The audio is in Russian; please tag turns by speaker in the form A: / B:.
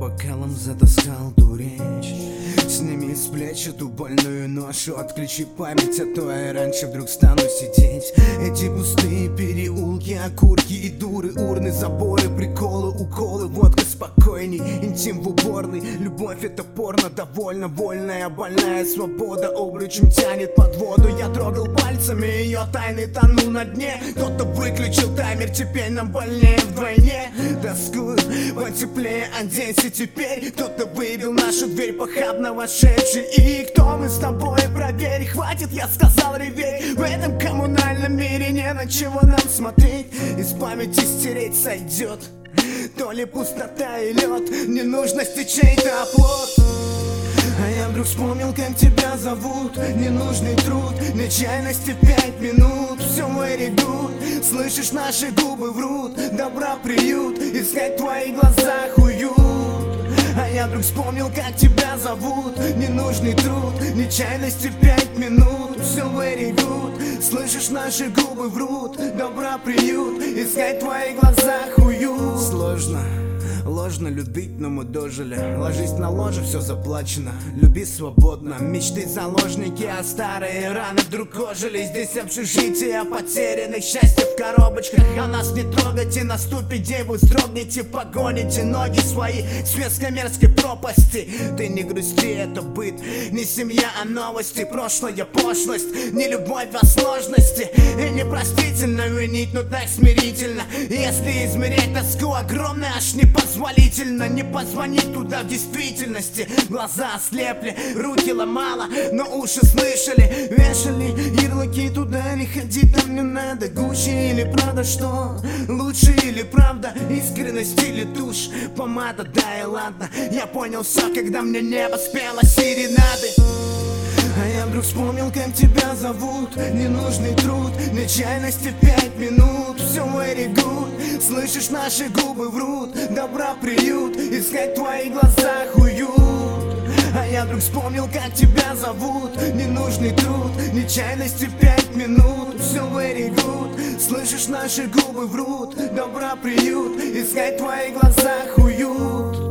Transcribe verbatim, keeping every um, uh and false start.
A: бокалом затаскал ту речь. Сними с плеч эту больную ношу, отключи память, а то я раньше вдруг стану сидеть. Эти пустые переулки, окурки и дуры, урны, заборы, приколы, уколы, водка спокойней, интим в уборной. Любовь это порно, довольно вольная, больная свобода обручем тянет под воду. Я трогал пальцами ее тайны, тону на дне. Кто-то выключил таймер, теперь нам больнее вдвойне. Тоскую, потеплее оденься теперь. Кто-то выбил нашу дверь, похабно вошедший. И кто мы с тобой, проверь. Хватит, я сказал, реветь. В этом коммунальном мире не на чего нам смотреть. Из памяти стереть сойдет то ли пустота и лед, ненужности чей-то оплот. А я вдруг вспомнил, как тебя зовут. Ненужный труд, нечаянности пять минут. Все very good, слышишь, наши губы врут. Добра приют, искать в твоих глазах уют. А я вдруг вспомнил, как тебя зовут. Ненужный труд, нечаянности пять минут. Все very good, слышишь, наши губы врут. Добра приют, искать в твоих глазах уют. Сложно, ложно любить, но мы дожили. Ложись на ложе, все заплачено. Люби свободно, мечты заложники, а старые раны вдруг ожили. Здесь общежитие потерянных, счастье в коробочках. А нас не трогайте, наступит день, вы вздрогнете, погоните ноги свои к светско-мерзкой пропасти. Ты не грусти, это быт, не семья, а новости. Прошлая пошлость, не любовь, а сложности. И непростительно винить, но так смирительно. Если измерять тоску огромной, аж не позволительно не позвонить туда в действительности. Глаза ослепли, руки ломало, но уши слышали. Вешали ярлыки, туда не ходи, там не надо. Гуччи или правда, что лучше или правда? Искренность или тушь, помада, да и ладно. Я понял все, когда мне небо спело серенады. А я вдруг вспомнил, как тебя зовут. Ненужный труд, нечаянности пять минут. Все very good, слышишь, наши губы врут. Добра приют, искать в твоих глазах уют. А я вдруг вспомнил, как тебя зовут. Ненужный труд, нечаянности пять минут. Все very good, слышишь, наши губы врут. Добра приют, искать в твоих глазах уют.